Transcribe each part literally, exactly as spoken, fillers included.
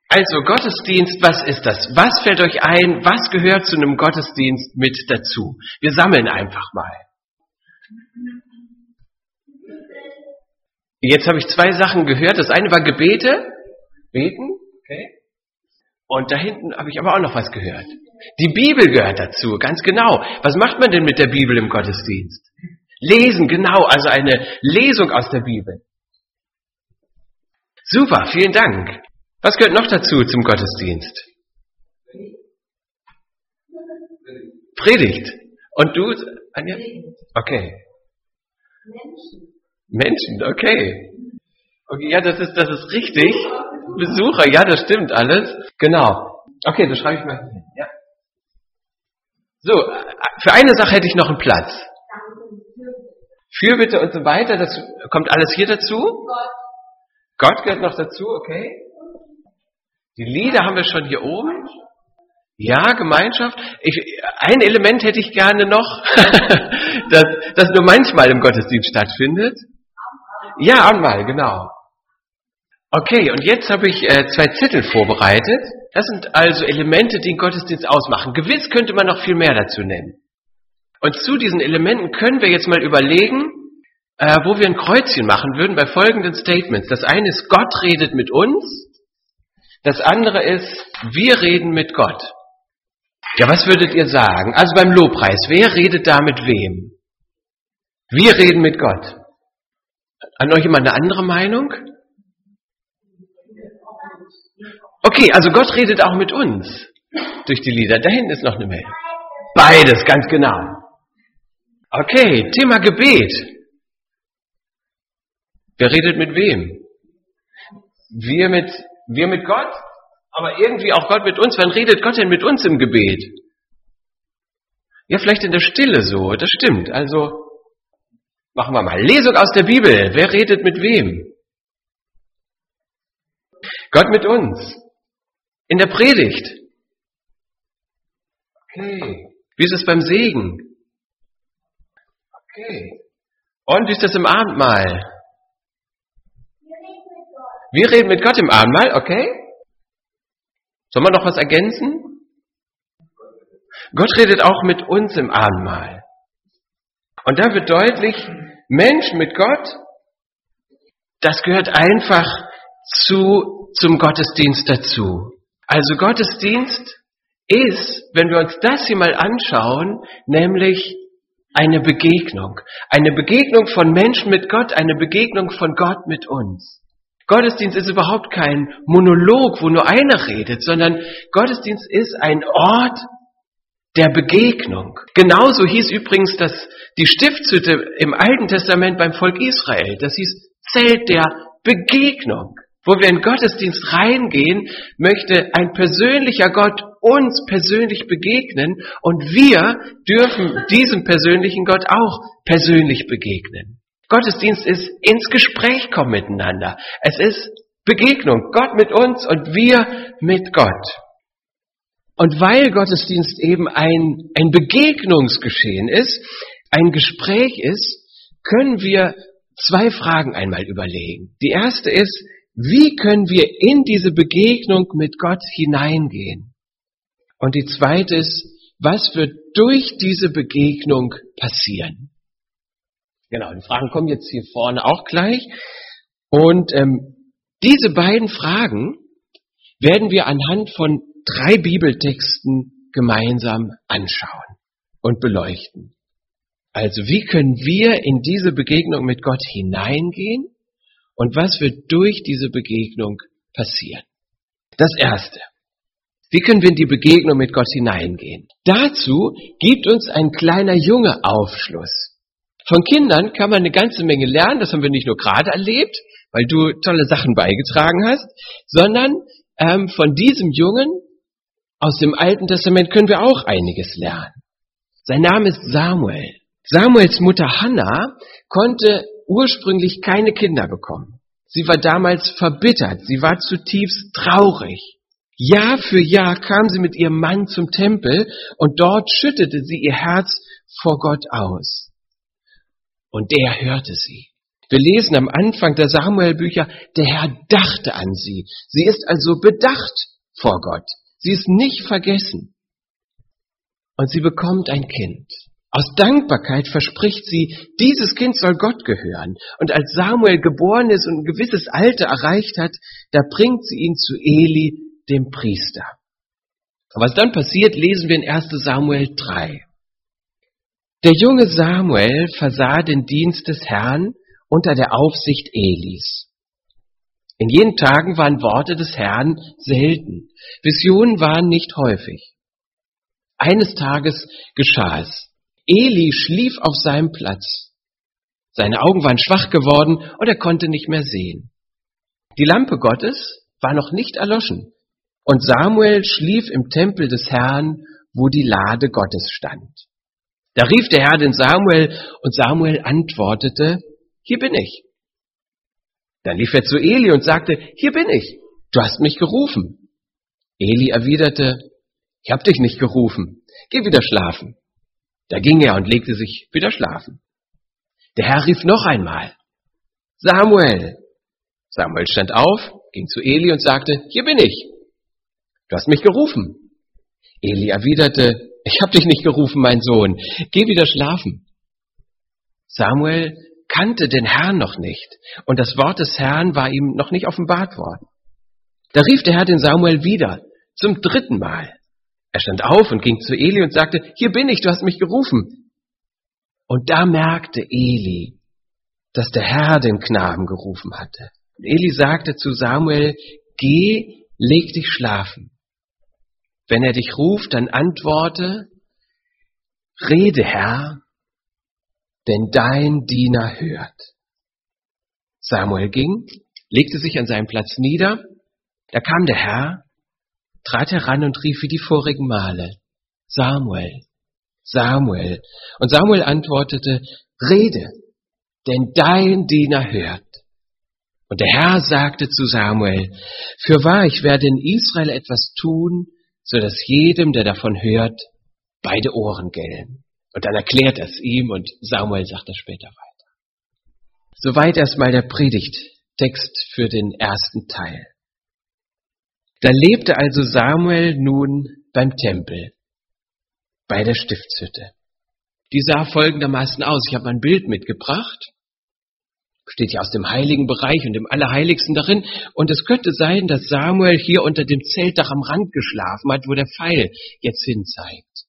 Also Gottesdienst, was ist das? Was fällt euch ein? Was gehört zu einem Gottesdienst mit dazu? Wir sammeln einfach mal. Jetzt habe ich zwei Sachen gehört. Das eine war Gebete. Beten. Okay. Und da hinten habe ich aber auch noch was gehört. Die Bibel gehört dazu, ganz genau. Was macht man denn mit der Bibel im Gottesdienst? Lesen, genau, also eine Lesung aus der Bibel. Super, vielen Dank. Was gehört noch dazu zum Gottesdienst? Predigt. Und du, Anja? Okay. Menschen, okay. Okay, ja, das ist, das ist richtig. Besucher, ja, das stimmt alles. Genau. Okay, das schreibe ich mal hin. Ja. So, für eine Sache hätte ich noch einen Platz. Fürbitte und so weiter, das kommt alles hier dazu. Gott gehört noch dazu, okay. Die Lieder haben wir schon hier oben. Ja, Gemeinschaft. Ich, ein Element hätte ich gerne noch, das, das nur manchmal im Gottesdienst stattfindet. Ja, einmal, genau. Okay, und jetzt habe ich äh, zwei Zettel vorbereitet. Das sind also Elemente, die den Gottesdienst ausmachen. Gewiss könnte man noch viel mehr dazu nennen. Und zu diesen Elementen können wir jetzt mal überlegen, äh, wo wir ein Kreuzchen machen würden bei folgenden Statements. Das eine ist, Gott redet mit uns. Das andere ist, wir reden mit Gott. Ja, was würdet ihr sagen? Also beim Lobpreis, wer redet da mit wem? Wir reden mit Gott. Hat noch jemand eine andere Meinung? Okay, also Gott redet auch mit uns durch die Lieder. Da hinten ist noch eine Mail. Beides, ganz genau. Okay, Thema Gebet. Wer redet mit wem? Wir mit, wir mit Gott, aber irgendwie auch Gott mit uns. Wann redet Gott denn mit uns im Gebet? Ja, vielleicht in der Stille so, das stimmt. Also, machen wir mal. Lesung aus der Bibel. Wer redet mit wem? Gott mit uns. In der Predigt. Okay. Wie ist es beim Segen? Okay. Und wie ist das im Abendmahl? Wir reden mit Gott im Abendmahl, okay? Sollen wir noch was ergänzen? Gott redet auch mit uns im Abendmahl. Und da wird deutlich, Mensch mit Gott, das gehört einfach zu, zum Gottesdienst dazu. Also Gottesdienst ist, wenn wir uns das hier mal anschauen, nämlich eine Begegnung. Eine Begegnung von Menschen mit Gott, eine Begegnung von Gott mit uns. Gottesdienst ist überhaupt kein Monolog, wo nur einer redet, sondern Gottesdienst ist ein Ort der Begegnung. Genauso hieß übrigens das, die Stiftshütte im Alten Testament beim Volk Israel. Das hieß Zelt der Begegnung. Wo wir in Gottesdienst reingehen, möchte ein persönlicher Gott uns persönlich begegnen und wir dürfen diesem persönlichen Gott auch persönlich begegnen. Gottesdienst ist ins Gespräch kommen miteinander. Es ist Begegnung, Gott mit uns und wir mit Gott. Und weil Gottesdienst eben ein, ein Begegnungsgeschehen ist, ein Gespräch ist, können wir zwei Fragen einmal überlegen. Die erste ist, wie können wir in diese Begegnung mit Gott hineingehen? Und die zweite ist, was wird durch diese Begegnung passieren? Genau, die Fragen kommen jetzt hier vorne auch gleich. Und ähm, diese beiden Fragen werden wir anhand von drei Bibeltexten gemeinsam anschauen und beleuchten. Also wie können wir in diese Begegnung mit Gott hineingehen und was wird durch diese Begegnung passieren? Das Erste. Wie können wir in die Begegnung mit Gott hineingehen? Dazu gibt uns ein kleiner Junge Aufschluss. Von Kindern kann man eine ganze Menge lernen, das haben wir nicht nur gerade erlebt, weil du tolle Sachen beigetragen hast, sondern ähm, von diesem Jungen aus dem Alten Testament können wir auch einiges lernen. Sein Name ist Samuel. Samuels Mutter Hannah konnte ursprünglich keine Kinder bekommen. Sie war damals verbittert, sie war zutiefst traurig. Jahr für Jahr kam sie mit ihrem Mann zum Tempel und dort schüttete sie ihr Herz vor Gott aus. Und der hörte sie. Wir lesen am Anfang der Samuel-Bücher, der Herr dachte an sie. Sie ist also bedacht vor Gott. Sie ist nicht vergessen. Und sie bekommt ein Kind. Aus Dankbarkeit verspricht sie, dieses Kind soll Gott gehören. Und als Samuel geboren ist und ein gewisses Alter erreicht hat, da bringt sie ihn zu Eli, dem Priester. Und was dann passiert, lesen wir in erster Samuel drei. Der junge Samuel versah den Dienst des Herrn unter der Aufsicht Elis. In jenen Tagen waren Worte des Herrn selten. Visionen waren nicht häufig. Eines Tages geschah es. Eli schlief auf seinem Platz. Seine Augen waren schwach geworden und er konnte nicht mehr sehen. Die Lampe Gottes war noch nicht erloschen und Samuel schlief im Tempel des Herrn, wo die Lade Gottes stand. Da rief der Herr den Samuel und Samuel antwortete, hier bin ich. Dann lief er zu Eli und sagte, hier bin ich, du hast mich gerufen. Eli erwiderte, ich habe dich nicht gerufen, geh wieder schlafen. Da ging er und legte sich wieder schlafen. Der Herr rief noch einmal, Samuel. Samuel stand auf, ging zu Eli und sagte, hier bin ich, du hast mich gerufen. Eli erwiderte, ich habe dich nicht gerufen, mein Sohn, geh wieder schlafen. Samuel kannte den Herrn noch nicht und das Wort des Herrn war ihm noch nicht offenbart worden. Da rief der Herr den Samuel wieder, zum dritten Mal. Er stand auf und ging zu Eli und sagte, hier bin ich, du hast mich gerufen. Und da merkte Eli, dass der Herr den Knaben gerufen hatte. Und Eli sagte zu Samuel, geh, leg dich schlafen. Wenn er dich ruft, dann antworte, rede, Herr, denn dein Diener hört. Samuel ging, legte sich an seinen Platz nieder, da kam der Herr, trat heran und rief wie die vorigen Male, Samuel, Samuel. Und Samuel antwortete, rede, denn dein Diener hört. Und der Herr sagte zu Samuel, fürwahr, ich werde in Israel etwas tun, so dass jedem, der davon hört, beide Ohren gellen. Und dann erklärt er es ihm und Samuel sagt das später weiter. Soweit erstmal der Predigttext für den ersten Teil. Da lebte also Samuel nun beim Tempel, bei der Stiftshütte. Die sah folgendermaßen aus. Ich habe mal ein Bild mitgebracht. Steht ja aus dem heiligen Bereich und dem Allerheiligsten darin. Und es könnte sein, dass Samuel hier unter dem Zeltdach am Rand geschlafen hat, wo der Pfeil jetzt hin zeigt.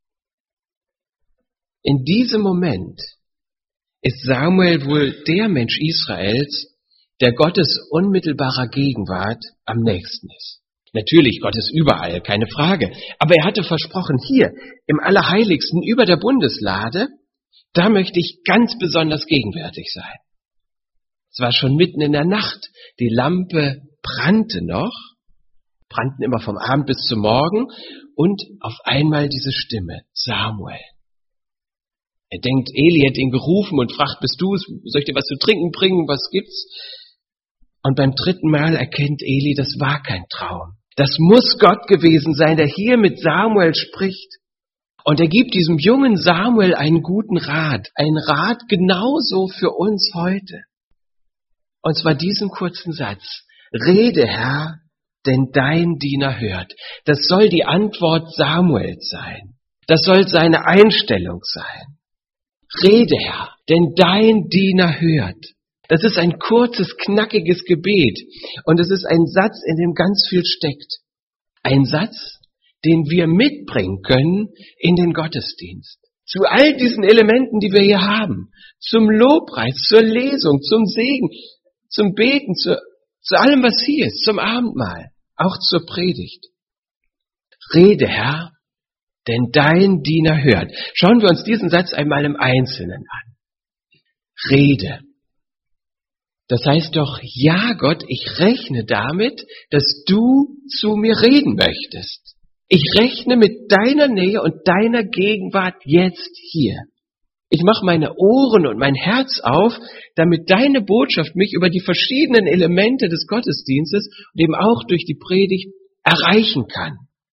In diesem Moment ist Samuel wohl der Mensch Israels, der Gottes unmittelbarer Gegenwart am nächsten ist. Natürlich, Gott ist überall, keine Frage. Aber er hatte versprochen, hier im Allerheiligsten über der Bundeslade, da möchte ich ganz besonders gegenwärtig sein. Es war schon mitten in der Nacht, die Lampe brannte noch, brannten immer vom Abend bis zum Morgen und auf einmal diese Stimme, Samuel. Er denkt, Eli hätte ihn gerufen und fragt, bist du es, soll ich dir was zu trinken bringen, was gibt's? Und beim dritten Mal erkennt Eli, das war kein Traum. Das muss Gott gewesen sein, der hier mit Samuel spricht. Und er gibt diesem jungen Samuel einen guten Rat, einen Rat genauso für uns heute. Und zwar diesen kurzen Satz, rede, Herr, denn dein Diener hört. Das soll die Antwort Samuels sein. Das soll seine Einstellung sein. Rede, Herr, denn dein Diener hört. Das ist ein kurzes, knackiges Gebet und es ist ein Satz, in dem ganz viel steckt. Ein Satz, den wir mitbringen können in den Gottesdienst. Zu all diesen Elementen, die wir hier haben. Zum Lobpreis, zur Lesung, zum Segen, zum Beten, zu, zu allem, was hier ist, zum Abendmahl, auch zur Predigt. Rede, Herr, denn dein Diener hört. Schauen wir uns diesen Satz einmal im Einzelnen an. Rede. Das heißt doch, ja Gott, ich rechne damit, dass du zu mir reden möchtest. Ich rechne mit deiner Nähe und deiner Gegenwart jetzt hier. Ich mache meine Ohren und mein Herz auf, damit deine Botschaft mich über die verschiedenen Elemente des Gottesdienstes und eben auch durch die Predigt erreichen kann.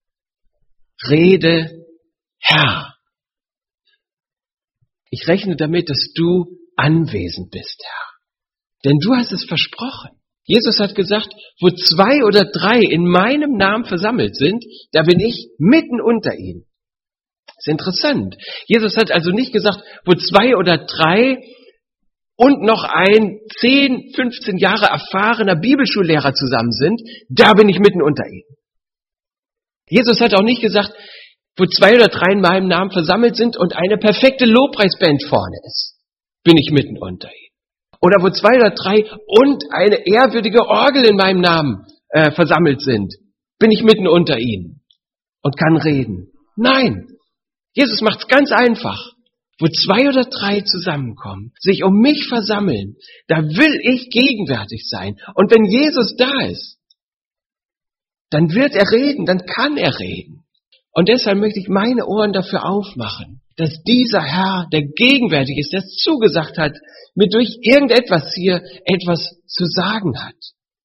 Rede, Herr. Ich rechne damit, dass du anwesend bist, Herr. Denn du hast es versprochen. Jesus hat gesagt, wo zwei oder drei in meinem Namen versammelt sind, da bin ich mitten unter ihnen. Das ist interessant. Jesus hat also nicht gesagt, wo zwei oder drei und noch ein zehn, fünfzehn Jahre erfahrener Bibelschullehrer zusammen sind, da bin ich mitten unter ihnen. Jesus hat auch nicht gesagt, wo zwei oder drei in meinem Namen versammelt sind und eine perfekte Lobpreisband vorne ist, bin ich mitten unter ihnen. Oder wo zwei oder drei und eine ehrwürdige Orgel in meinem Namen äh, versammelt sind, bin ich mitten unter ihnen und kann reden. Nein, Jesus macht es ganz einfach. Wo zwei oder drei zusammenkommen, sich um mich versammeln, da will ich gegenwärtig sein. Und wenn Jesus da ist, dann wird er reden, dann kann er reden. Und deshalb möchte ich meine Ohren dafür aufmachen, dass dieser Herr, der gegenwärtig ist, der es zugesagt hat, mir durch irgendetwas hier etwas zu sagen hat.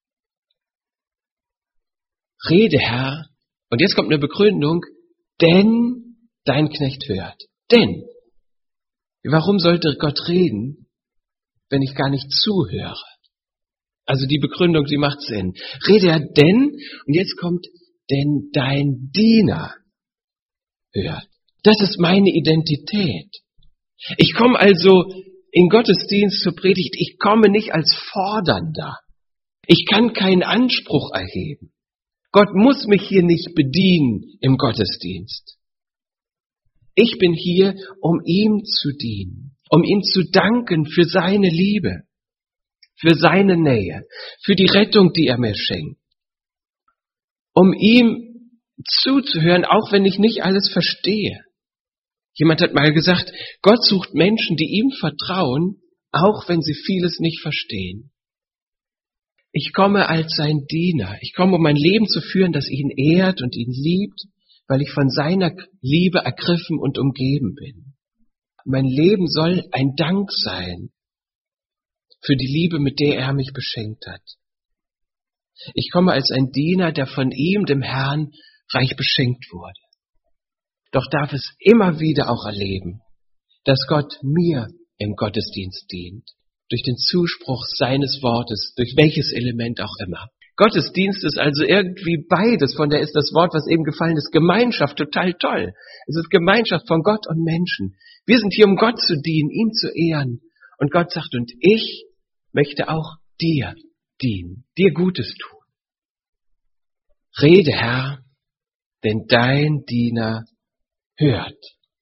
Rede, Herr, und jetzt kommt eine Begründung, denn dein Knecht hört. Denn, warum sollte Gott reden, wenn ich gar nicht zuhöre? Also die Begründung, die macht Sinn. Rede, Herr, denn, und jetzt kommt, denn dein Diener hört. Das ist meine Identität. Ich komme also in Gottesdienst zur Predigt, ich komme nicht als Fordernder. Ich kann keinen Anspruch erheben. Gott muss mich hier nicht bedienen im Gottesdienst. Ich bin hier, um ihm zu dienen, um ihm zu danken für seine Liebe, für seine Nähe, für die Rettung, die er mir schenkt, um ihm zuzuhören, auch wenn ich nicht alles verstehe. Jemand hat mal gesagt, Gott sucht Menschen, die ihm vertrauen, auch wenn sie vieles nicht verstehen. Ich komme als sein Diener. Ich komme, um mein Leben zu führen, das ihn ehrt und ihn liebt, weil ich von seiner Liebe ergriffen und umgeben bin. Mein Leben soll ein Dank sein für die Liebe, mit der er mich beschenkt hat. Ich komme als ein Diener, der von ihm, dem Herrn, reich beschenkt wurde. Doch darf es immer wieder auch erleben, dass Gott mir im Gottesdienst dient, durch den Zuspruch seines Wortes, durch welches Element auch immer. Gottesdienst ist also irgendwie beides, von der ist das Wort, was eben gefallen ist, Gemeinschaft, total toll. Es ist Gemeinschaft von Gott und Menschen. Wir sind hier, um Gott zu dienen, ihm zu ehren. Und Gott sagt, und ich möchte auch dir dienen, dir Gutes tun. Rede, Herr, denn dein Diener hört.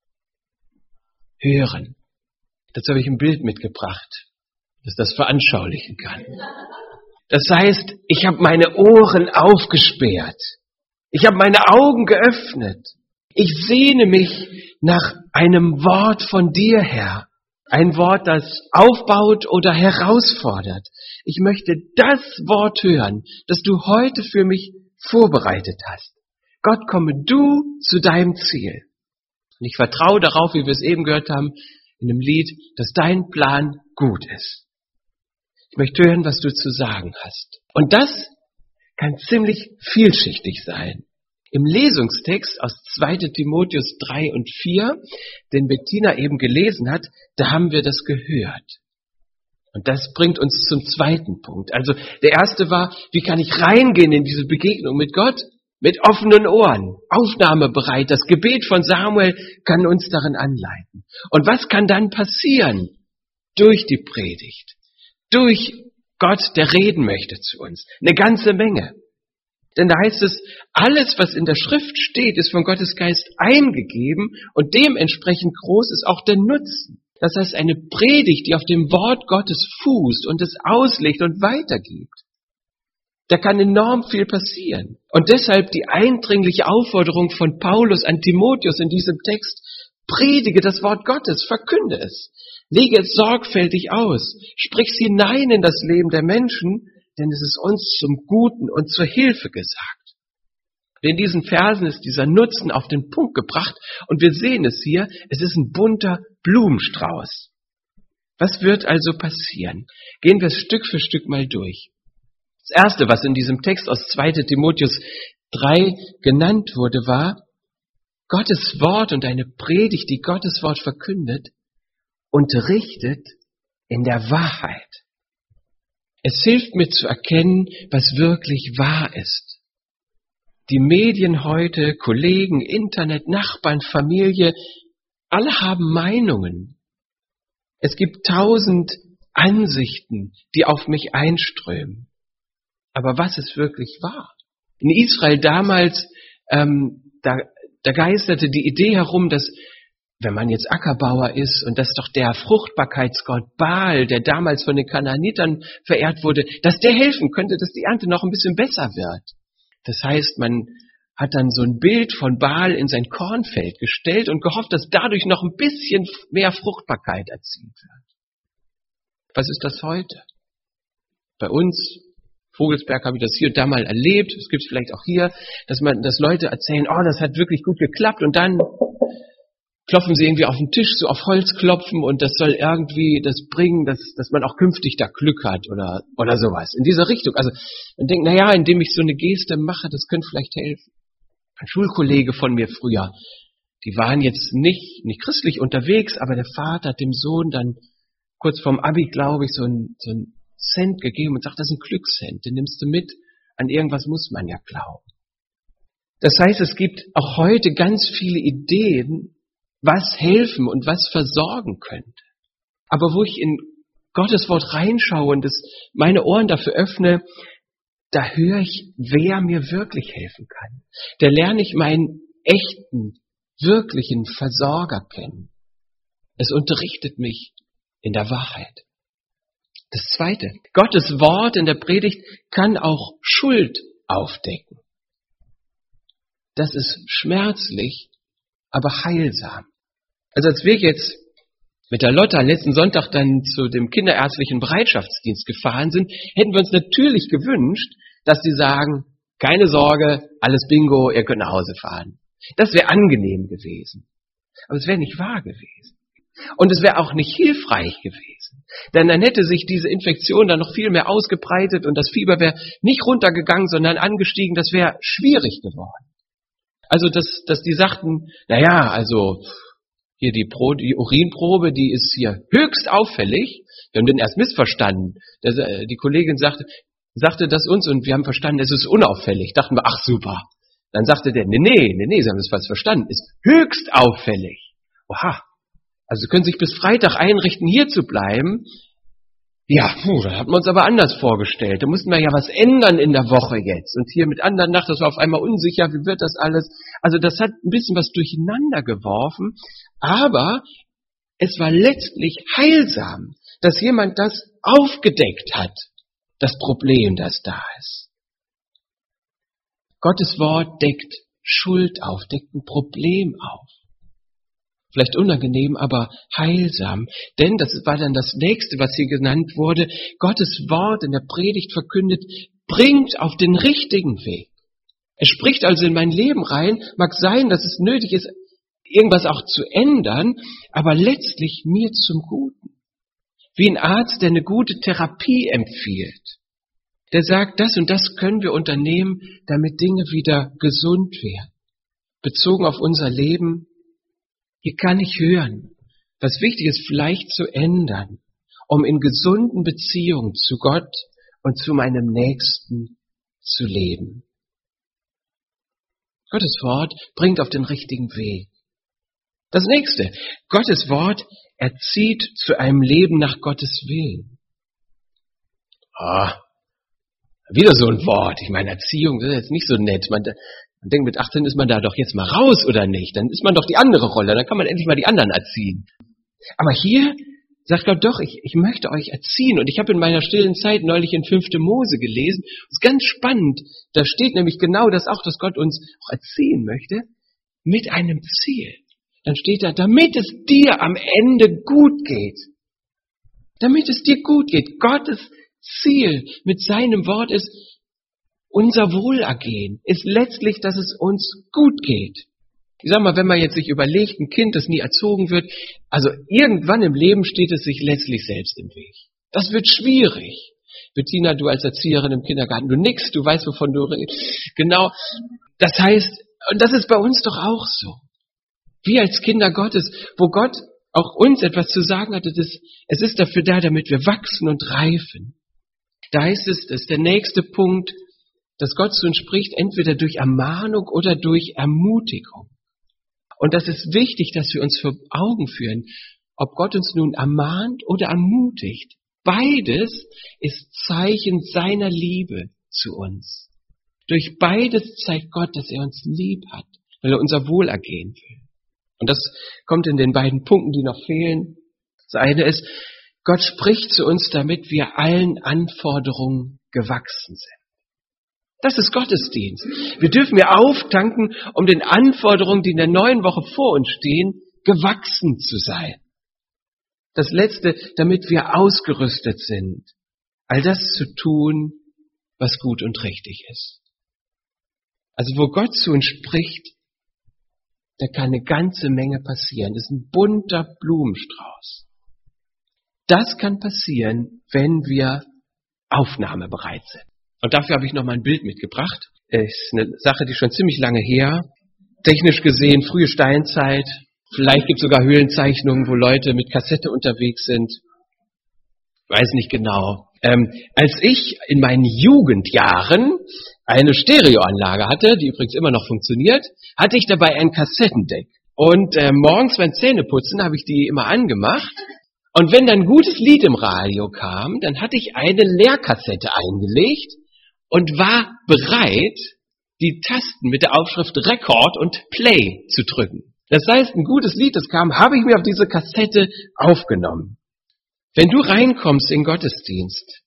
Hören. Dazu habe ich ein Bild mitgebracht, das das veranschaulichen kann. Das heißt, ich habe meine Ohren aufgesperrt. Ich habe meine Augen geöffnet. Ich sehne mich nach einem Wort von dir, Herr. Ein Wort, das aufbaut oder herausfordert. Ich möchte das Wort hören, das du heute für mich vorbereitet hast. Gott, komme du zu deinem Ziel. Und ich vertraue darauf, wie wir es eben gehört haben, in dem Lied, dass dein Plan gut ist. Ich möchte hören, was du zu sagen hast. Und das kann ziemlich vielschichtig sein. Im Lesungstext aus zweiter Timotheus drei und vier, den Bettina eben gelesen hat, da haben wir das gehört. Und das bringt uns zum zweiten Punkt. Also der erste war, wie kann ich reingehen in diese Begegnung mit Gott? Mit offenen Ohren, aufnahmebereit. Das Gebet von Samuel kann uns darin anleiten. Und was kann dann passieren? Durch die Predigt. Durch Gott, der reden möchte zu uns. Eine ganze Menge. Denn da heißt es, alles, was in der Schrift steht, ist von Gottes Geist eingegeben und dementsprechend groß ist auch der Nutzen. Das heißt, eine Predigt, die auf dem Wort Gottes fußt und es auslegt und weitergibt. Da kann enorm viel passieren. Und deshalb die eindringliche Aufforderung von Paulus an Timotheus in diesem Text, predige das Wort Gottes, verkünde es. Lege es sorgfältig aus, sprich es hinein in das Leben der Menschen, denn es ist uns zum Guten und zur Hilfe gesagt. Und in diesen Versen ist dieser Nutzen auf den Punkt gebracht und wir sehen es hier, es ist ein bunter Blumenstrauß. Was wird also passieren? Gehen wir es Stück für Stück mal durch. Das Erste, was in diesem Text aus zweiter Timotheus drei genannt wurde, war, Gottes Wort und eine Predigt, die Gottes Wort verkündet, unterrichtet in der Wahrheit. Es hilft mir zu erkennen, was wirklich wahr ist. Die Medien heute, Kollegen, Internet, Nachbarn, Familie, alle haben Meinungen. Es gibt tausend Ansichten, die auf mich einströmen. Aber was ist wirklich wahr? In Israel damals, ähm, da, da geisterte die Idee herum, dass wenn man jetzt Ackerbauer ist und dass doch der Fruchtbarkeitsgott Baal, der damals von den Kanaanitern verehrt wurde, dass der helfen könnte, dass die Ernte noch ein bisschen besser wird. Das heißt, man hat dann so ein Bild von Baal in sein Kornfeld gestellt und gehofft, dass dadurch noch ein bisschen mehr Fruchtbarkeit erzielt wird. Was ist das heute? Bei uns, Vogelsberg, habe ich das hier und da mal erlebt, es gibt es vielleicht auch hier, dass man, dass Leute erzählen, oh, das hat wirklich gut geklappt und dann klopfen sie irgendwie auf den Tisch, so auf Holz klopfen und das soll irgendwie das bringen, dass, dass man auch künftig da Glück hat oder, oder sowas. In dieser Richtung. Also man denkt, na ja, indem ich so eine Geste mache, das könnte vielleicht helfen. Ein Schulkollege von mir früher, die waren jetzt nicht, nicht christlich unterwegs, aber der Vater hat dem Sohn dann kurz vorm Abi, glaube ich, so ein, so ein Cent gegeben und sagt, das ist ein Glückscent, den nimmst du mit, an irgendwas muss man ja glauben. Das heißt, es gibt auch heute ganz viele Ideen, was helfen und was versorgen könnte. Aber wo ich in Gottes Wort reinschaue und das, meine Ohren dafür öffne, da höre ich, wer mir wirklich helfen kann. Da lerne ich meinen echten, wirklichen Versorger kennen. Es unterrichtet mich in der Wahrheit. Das Zweite, Gottes Wort in der Predigt kann auch Schuld aufdecken. Das ist schmerzlich, aber heilsam. Also als wir jetzt mit der Lotta letzten Sonntag dann zu dem kinderärztlichen Bereitschaftsdienst gefahren sind, hätten wir uns natürlich gewünscht, dass sie sagen, keine Sorge, alles Bingo, ihr könnt nach Hause fahren. Das wäre angenehm gewesen. Aber es wäre nicht wahr gewesen. Und es wäre auch nicht hilfreich gewesen. Denn dann hätte sich diese Infektion dann noch viel mehr ausgebreitet und das Fieber wäre nicht runtergegangen, sondern angestiegen. Das wäre schwierig geworden. Also, dass, dass die sagten, naja, also hier die, Pro, die Urinprobe, die ist hier höchst auffällig. Wir haben den erst missverstanden. Das, äh, die Kollegin sagte, sagte das uns und wir haben verstanden, es ist unauffällig. Dachten wir, ach super. Dann sagte der, nee, nee, nee, nee, Sie haben das falsch verstanden. Ist höchst auffällig. Oha. Also Sie können sich bis Freitag einrichten, hier zu bleiben. Ja, puh, da hatten wir uns aber anders vorgestellt. Da mussten wir ja was ändern in der Woche jetzt. Und hier mit anderen Nacht, das war auf einmal unsicher, wie wird das alles? Also das hat ein bisschen was durcheinander geworfen. Aber es war letztlich heilsam, dass jemand das aufgedeckt hat, das Problem, das da ist. Gottes Wort deckt Schuld auf, deckt ein Problem auf. Vielleicht unangenehm, aber heilsam. Denn, das war dann das Nächste, was hier genannt wurde, Gottes Wort in der Predigt verkündet, bringt auf den richtigen Weg. Es spricht also in mein Leben rein, mag sein, dass es nötig ist, irgendwas auch zu ändern, aber letztlich mir zum Guten. Wie ein Arzt, der eine gute Therapie empfiehlt. Der sagt, das und das können wir unternehmen, damit Dinge wieder gesund werden. Bezogen auf unser Leben. Hier kann ich hören, was wichtig ist, vielleicht zu ändern, um in gesunden Beziehungen zu Gott und zu meinem Nächsten zu leben. Gottes Wort bringt auf den richtigen Weg. Das Nächste, Gottes Wort erzieht zu einem Leben nach Gottes Willen. Ah, wieder so ein Wort. Ich meine, Erziehung ist jetzt nicht so nett. Man, man denkt, mit achtzehn ist man da doch jetzt mal raus, oder nicht? Dann ist man doch die andere Rolle. Dann kann man endlich mal die anderen erziehen. Aber hier sagt Gott doch, ich, ich möchte euch erziehen. Und ich habe in meiner stillen Zeit neulich in fünfte Mose gelesen. Das ist ganz spannend. Da steht nämlich genau das auch, dass Gott uns auch erziehen möchte. Mit einem Ziel. Dann steht da, damit es dir am Ende gut geht. Damit es dir gut geht. Gottes Ziel mit seinem Wort ist, unser Wohlergehen ist letztlich, dass es uns gut geht. Ich sag mal, wenn man jetzt sich überlegt, ein Kind, das nie erzogen wird, also irgendwann im Leben steht es sich letztlich selbst im Weg. Das wird schwierig. Bettina, du als Erzieherin im Kindergarten, du nix, du weißt, wovon du redest. Genau. Das heißt, und das ist bei uns doch auch so. Wir als Kinder Gottes, wo Gott auch uns etwas zu sagen hatte, das, es ist dafür da, damit wir wachsen und reifen. Da heißt es, das ist der nächste Punkt, dass Gott zu uns spricht, entweder durch Ermahnung oder durch Ermutigung. Und das ist wichtig, dass wir uns vor Augen führen, ob Gott uns nun ermahnt oder ermutigt. Beides ist Zeichen seiner Liebe zu uns. Durch beides zeigt Gott, dass er uns lieb hat, weil er unser Wohlergehen will. Und das kommt in den beiden Punkten, die noch fehlen. Das eine ist, Gott spricht zu uns, damit wir allen Anforderungen gewachsen sind. Das ist Gottesdienst. Wir dürfen ja auftanken, um den Anforderungen, die in der neuen Woche vor uns stehen, gewachsen zu sein. Das Letzte, damit wir ausgerüstet sind, all das zu tun, was gut und richtig ist. Also wo Gott zu uns spricht, da kann eine ganze Menge passieren. Das ist ein bunter Blumenstrauß. Das kann passieren, wenn wir aufnahmebereit sind. Und dafür habe ich noch mal ein Bild mitgebracht. Das ist eine Sache, die schon ziemlich lange her. Technisch gesehen, frühe Steinzeit. Vielleicht gibt es sogar Höhlenzeichnungen, wo Leute mit Kassette unterwegs sind. Weiß nicht genau. Ähm, als ich in meinen Jugendjahren eine Stereoanlage hatte, die übrigens immer noch funktioniert, hatte ich dabei ein Kassettendeck. Und äh, morgens beim Zähneputzen habe ich die immer angemacht. Und wenn dann ein gutes Lied im Radio kam, dann hatte ich eine Leerkassette eingelegt und war bereit, die Tasten mit der Aufschrift Record und Play zu drücken. Das heißt, ein gutes Lied, das kam, habe ich mir auf diese Kassette aufgenommen. Wenn du reinkommst in Gottesdienst,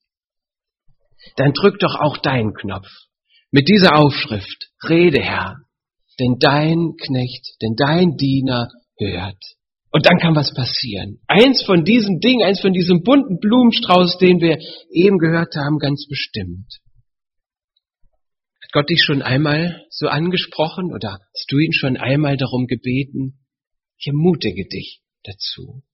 dann drück doch auch deinen Knopf mit dieser Aufschrift, Rede Herr, denn dein Knecht, denn dein Diener hört. Und dann kann was passieren. Eins von diesen Dingen, eins von diesem bunten Blumenstrauß, den wir eben gehört haben, ganz bestimmt. Hat Gott dich schon einmal so angesprochen oder hast du ihn schon einmal darum gebeten? Ich ermutige dich dazu.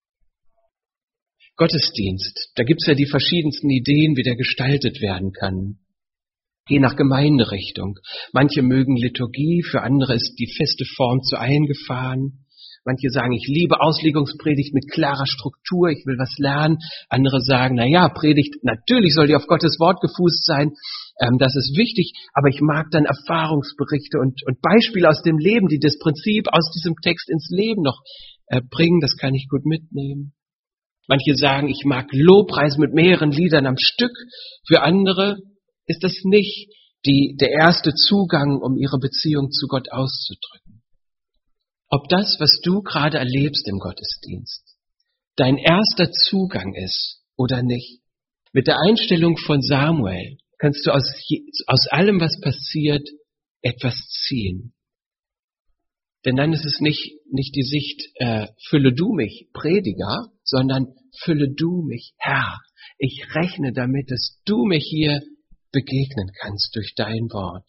Gottesdienst, da gibt's ja die verschiedensten Ideen, wie der gestaltet werden kann. Je nach Gemeinderichtung. Manche mögen Liturgie, für andere ist die feste Form zu eingefahren. Manche sagen, ich liebe Auslegungspredigt mit klarer Struktur, ich will was lernen. Andere sagen, na ja, Predigt, natürlich soll die auf Gottes Wort gefußt sein, ähm, das ist wichtig, aber ich mag dann Erfahrungsberichte und, und Beispiele aus dem Leben, die das Prinzip aus diesem Text ins Leben noch äh, bringen, das kann ich gut mitnehmen. Manche sagen, ich mag Lobpreis mit mehreren Liedern am Stück. Für andere ist das nicht die, der erste Zugang, um ihre Beziehung zu Gott auszudrücken. Ob das, was du gerade erlebst im Gottesdienst, dein erster Zugang ist oder nicht. Mit der Einstellung von Samuel kannst du aus, aus allem, was passiert, etwas ziehen. Denn dann ist es nicht, nicht die Sicht, äh, fülle du mich, Prediger, sondern fülle du mich, Herr. Ich rechne damit, dass du mir hier begegnen kannst durch dein Wort.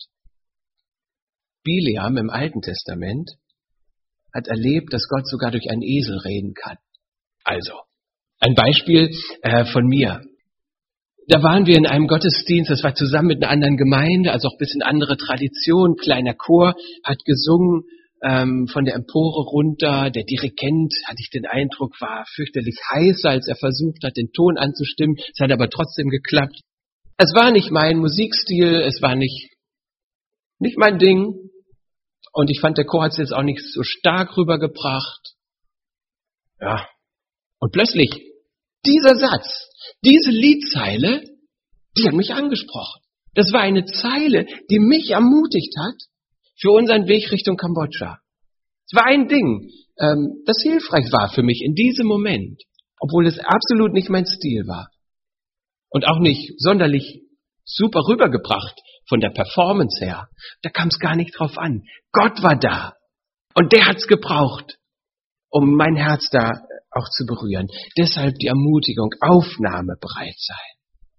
Bileam im Alten Testament hat erlebt, dass Gott sogar durch einen Esel reden kann. Also, ein Beispiel äh, von mir. Da waren wir in einem Gottesdienst, das war zusammen mit einer anderen Gemeinde, also auch ein bisschen andere Tradition, kleiner Chor, hat gesungen, ähm, von der Empore runter. Der Dirigent, hatte ich den Eindruck, war fürchterlich heiß, als er versucht hat, den Ton anzustimmen. Es hat aber trotzdem geklappt. Es war nicht mein Musikstil, es war nicht, nicht mein Ding. Und ich fand, der Chor hat es jetzt auch nicht so stark rübergebracht. Ja. Und plötzlich, dieser Satz, diese Liedzeile, die hat mich angesprochen. Das war eine Zeile, die mich ermutigt hat für unseren Weg Richtung Kambodscha. Es war ein Ding, ähm, das hilfreich war für mich in diesem Moment, obwohl es absolut nicht mein Stil war. Und auch nicht sonderlich super rübergebracht von der Performance her. Da kam es gar nicht drauf an. Gott war da. Und der hat's gebraucht, um mein Herz da auch zu berühren. Deshalb die Ermutigung, aufnahmebereit sein.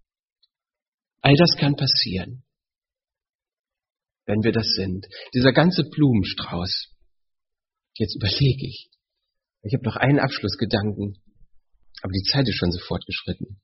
All das kann passieren, wenn wir das sind. Dieser ganze Blumenstrauß. Jetzt überlege ich. Ich habe noch einen Abschlussgedanken, aber die Zeit ist schon so fortgeschritten.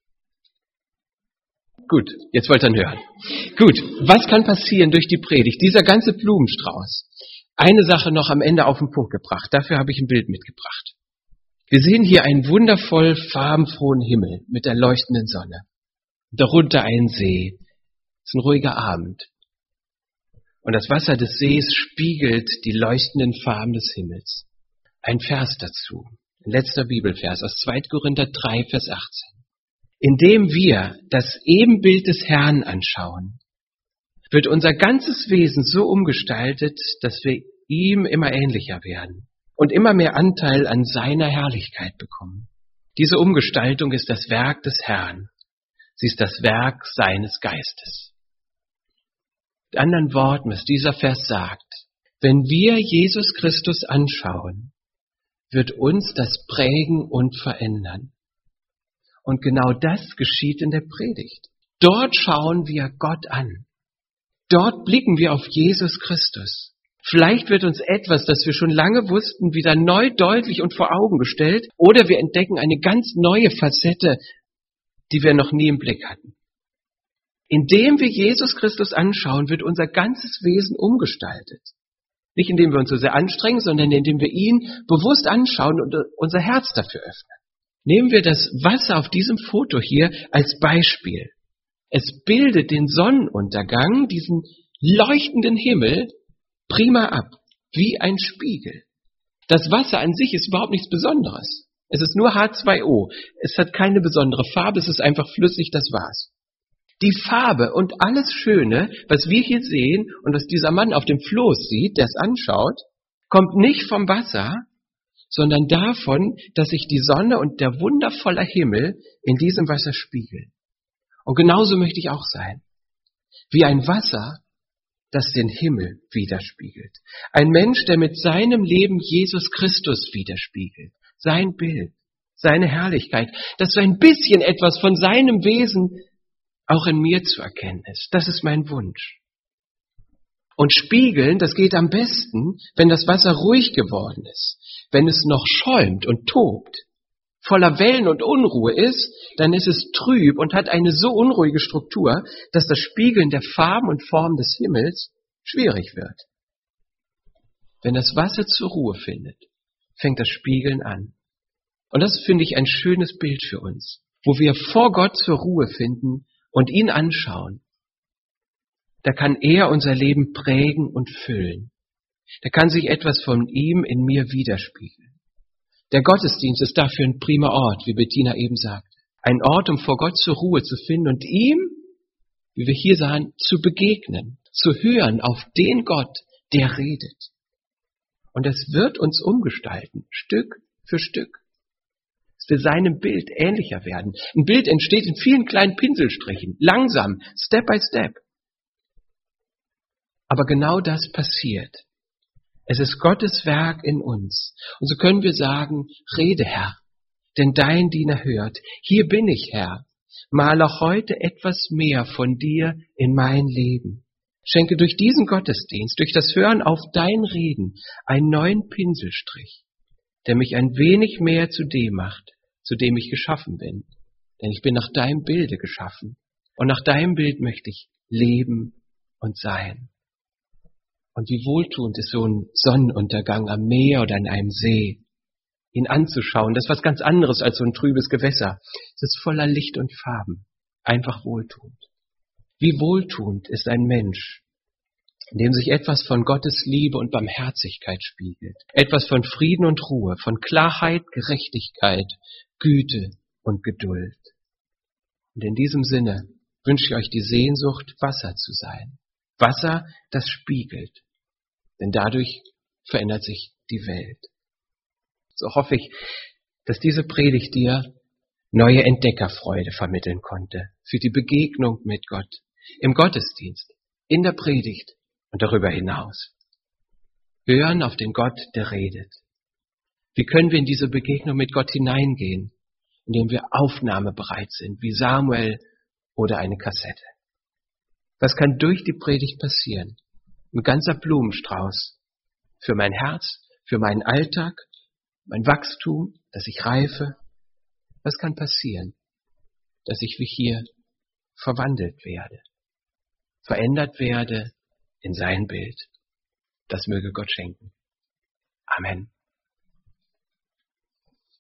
Gut, jetzt wollt ihr dann hören. Gut, was kann passieren durch die Predigt? Dieser ganze Blumenstrauß. Eine Sache noch am Ende auf den Punkt gebracht. Dafür habe ich ein Bild mitgebracht. Wir sehen hier einen wundervoll farbenfrohen Himmel mit der leuchtenden Sonne. Darunter ein See. Es ist ein ruhiger Abend. Und das Wasser des Sees spiegelt die leuchtenden Farben des Himmels. Ein Vers dazu, ein letzter Bibelvers aus zweiter Korinther drei, Vers achtzehn. Indem wir das Ebenbild des Herrn anschauen, wird unser ganzes Wesen so umgestaltet, dass wir ihm immer ähnlicher werden und immer mehr Anteil an seiner Herrlichkeit bekommen. Diese Umgestaltung ist das Werk des Herrn. Sie ist das Werk seines Geistes. Mit anderen Worten, was dieser Vers sagt, wenn wir Jesus Christus anschauen, wird uns das prägen und verändern. Und genau das geschieht in der Predigt. Dort schauen wir Gott an. Dort blicken wir auf Jesus Christus. Vielleicht wird uns etwas, das wir schon lange wussten, wieder neu deutlich und vor Augen gestellt, oder wir entdecken eine ganz neue Facette, die wir noch nie im Blick hatten. Indem wir Jesus Christus anschauen, wird unser ganzes Wesen umgestaltet. Nicht indem wir uns so sehr anstrengen, sondern indem wir ihn bewusst anschauen und unser Herz dafür öffnen. Nehmen wir das Wasser auf diesem Foto hier als Beispiel. Es bildet den Sonnenuntergang, diesen leuchtenden Himmel, prima ab, wie ein Spiegel. Das Wasser an sich ist überhaupt nichts Besonderes. Es ist nur H zwei O. Es hat keine besondere Farbe, es ist einfach flüssig, das war's. Die Farbe und alles Schöne, was wir hier sehen und was dieser Mann auf dem Floß sieht, der es anschaut, kommt nicht vom Wasser, sondern davon, dass sich die Sonne und der wundervolle Himmel in diesem Wasser spiegeln. Und genauso möchte ich auch sein. Wie ein Wasser, das den Himmel widerspiegelt. Ein Mensch, der mit seinem Leben Jesus Christus widerspiegelt. Sein Bild, seine Herrlichkeit, dass so ein bisschen etwas von seinem Wesen auch in mir zu erkennen ist. Das ist mein Wunsch. Und spiegeln, das geht am besten, wenn das Wasser ruhig geworden ist. Wenn es noch schäumt und tobt, voller Wellen und Unruhe ist, dann ist es trüb und hat eine so unruhige Struktur, dass das Spiegeln der Farben und Formen des Himmels schwierig wird. Wenn das Wasser zur Ruhe findet, fängt das Spiegeln an. Und das finde ich ein schönes Bild für uns, wo wir vor Gott zur Ruhe finden und ihn anschauen. Da kann er unser Leben prägen und füllen. Da kann sich etwas von ihm in mir widerspiegeln. Der Gottesdienst ist dafür ein prima Ort, wie Bettina eben sagte. Ein Ort, um vor Gott zur Ruhe zu finden und ihm, wie wir hier sahen, zu begegnen, zu hören auf den Gott, der redet. Und das wird uns umgestalten, Stück für Stück. Dass wir seinem Bild ähnlicher werden. Ein Bild entsteht in vielen kleinen Pinselstrichen, langsam, Step by Step. Aber genau das passiert. Es ist Gottes Werk in uns. Und so können wir sagen, rede Herr, denn dein Diener hört. Hier bin ich, Herr. Male auch heute etwas mehr von dir in mein Leben. Schenke durch diesen Gottesdienst, durch das Hören auf dein Reden, einen neuen Pinselstrich, der mich ein wenig mehr zu dem macht, zu dem ich geschaffen bin. Denn ich bin nach deinem Bilde geschaffen. Und nach deinem Bild möchte ich leben und sein. Und wie wohltuend ist so ein Sonnenuntergang am Meer oder an einem See, ihn anzuschauen. Das ist was ganz anderes als so ein trübes Gewässer. Es ist voller Licht und Farben. Einfach wohltuend. Wie wohltuend ist ein Mensch, in dem sich etwas von Gottes Liebe und Barmherzigkeit spiegelt. Etwas von Frieden und Ruhe, von Klarheit, Gerechtigkeit, Güte und Geduld. Und in diesem Sinne wünsche ich euch die Sehnsucht, Wasser zu sein. Wasser, das spiegelt. Denn dadurch verändert sich die Welt. So hoffe ich, dass diese Predigt dir neue Entdeckerfreude vermitteln konnte für die Begegnung mit Gott im Gottesdienst, in der Predigt und darüber hinaus. Hören auf den Gott, der redet. Wie können wir in diese Begegnung mit Gott hineingehen, indem wir aufnahmebereit sind, wie Samuel oder eine Kassette? Was kann durch die Predigt passieren? Ein ganzer Blumenstrauß für mein Herz, für meinen Alltag, mein Wachstum, dass ich reife. Was kann passieren? Dass ich wie hier verwandelt werde, verändert werde in sein Bild. Das möge Gott schenken. Amen.